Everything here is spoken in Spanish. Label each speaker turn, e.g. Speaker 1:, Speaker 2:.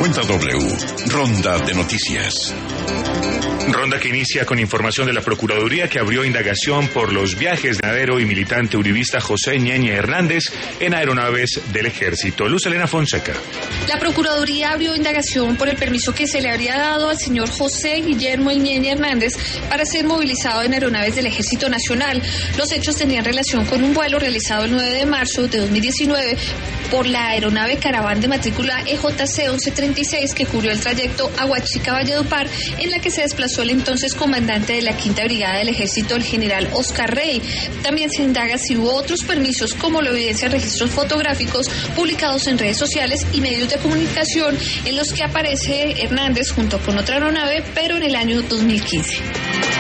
Speaker 1: Cuenta W, Ronda de Noticias.
Speaker 2: Ronda que inicia con información de la Procuraduría, que abrió indagación por los viajes de ganadero y militante uribista José Ñeñe Hernández en aeronaves del Ejército. Luz Elena Fonseca.
Speaker 3: La Procuraduría abrió indagación por el permiso que se le habría dado al señor José Guillermo Ñeñe Hernández para ser movilizado en aeronaves del Ejército Nacional. Los hechos tenían relación con un vuelo realizado el 9 de marzo de 2019 por la aeronave Caraván de matrícula EJC 1136 que cubrió el trayecto Aguachica-Valledupar, en la que se desplazó el entonces comandante de la Quinta Brigada del Ejército, el general Oscar Rey. También se indaga si hubo otros permisos, como lo evidencian registros fotográficos publicados en redes sociales y medios de comunicación en los que aparece Hernández junto con otra aeronave, pero en el año 2015.